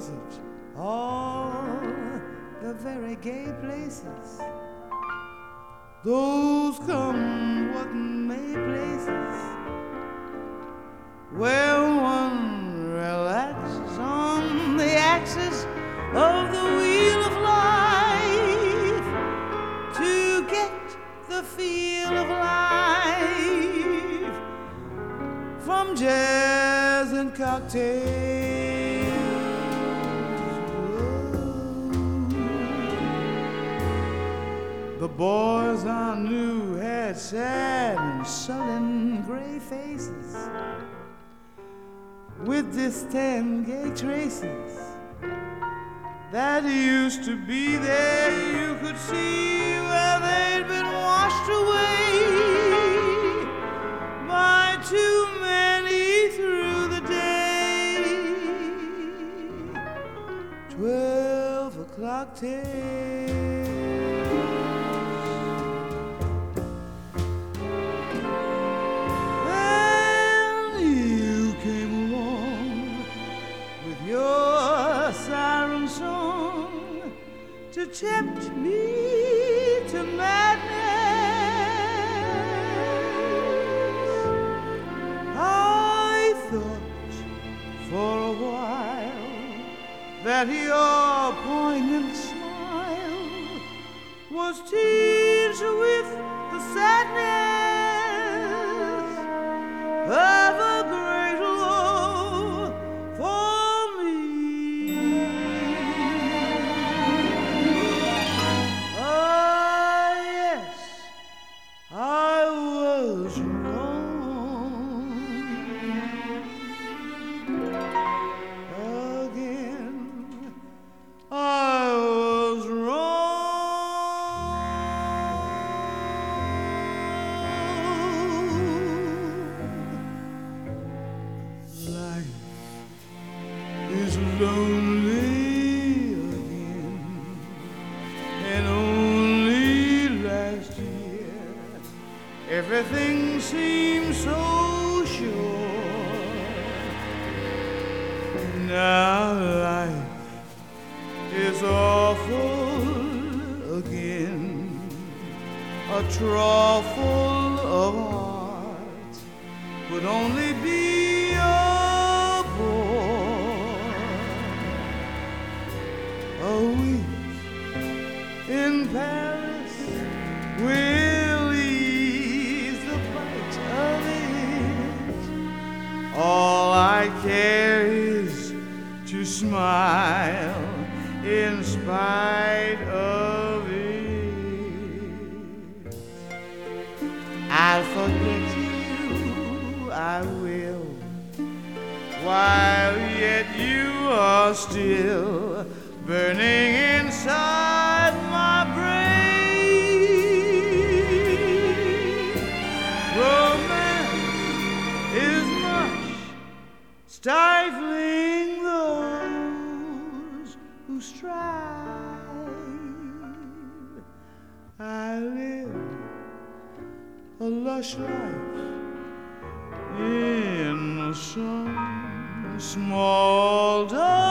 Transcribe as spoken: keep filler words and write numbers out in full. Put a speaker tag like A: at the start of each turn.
A: visit all the very gay places, those come what may places, where one relaxes on the axis of the wheel of life to get the feel of life from jazz and cocktails. The boys I knew had sad and sullen gray faces with distant gay traces that used to be there. You could see where they'd been washed away by too many through the day. Twelve o'clock tales. To tempt me to madness, I thought for a while that your poignant smile was tinged with the sadness of a great love for me. Lonely again, and only last year everything seemed so sure. Now life is awful again, a trough full of hearts would only be a A week in Paris will ease the bite of it. All I care is to smile in spite of it. I'll forget you, I will, while yet you are still burning inside my brain. Romance is much stifling those who strive. I live a lush life in the sun, small dog.